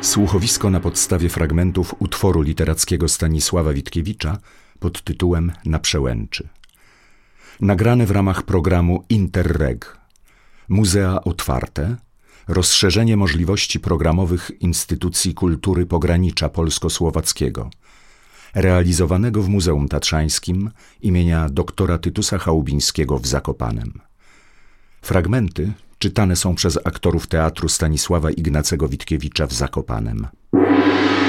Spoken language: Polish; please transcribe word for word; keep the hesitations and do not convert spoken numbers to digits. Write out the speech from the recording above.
Słuchowisko na podstawie fragmentów utworu literackiego Stanisława Witkiewicza pod tytułem Na przełęczy. Nagrane w ramach programu Interreg. Muzea otwarte. Rozszerzenie możliwości programowych instytucji kultury pogranicza polsko-słowackiego. Realizowanego w Muzeum Tatrzańskim imienia doktora Tytusa Chałubińskiego w Zakopanem. Fragmenty czytane są przez aktorów Teatru Stanisława Ignacego Witkiewicza w Zakopanem.